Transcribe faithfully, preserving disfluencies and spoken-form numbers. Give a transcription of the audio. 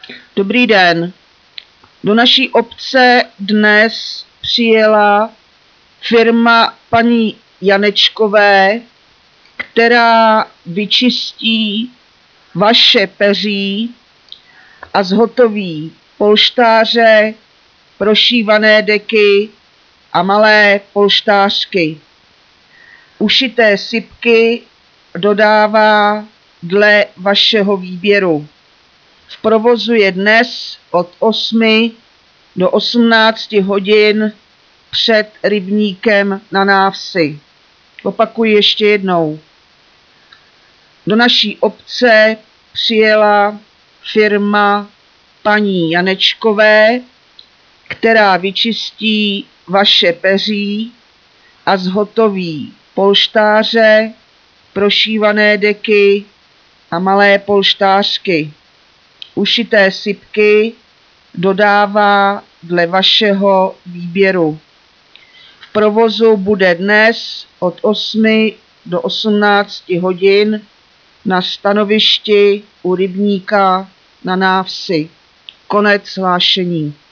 Dobrý den. Do naší obce dnes přijela firma paní Janečkové, která vyčistí vaše peří a zhotoví polštáře, prošívané deky a malé polštářky. Ušité sipky dodává dle vašeho výběru. V provozu je dnes od osmi do osmnácti hodin před rybníkem na návsi. Opakuji ještě jednou. Do naší obce přijela firma paní Janečkové, která vyčistí vaše peří a zhotoví polštáře, prošívané deky a malé polštářky. Ušité sipky dodává dle vašeho výběru. V provozu bude dnes od osmi do osmnácti hodin na stanovišti u rybníka na návsi. Konec hlášení.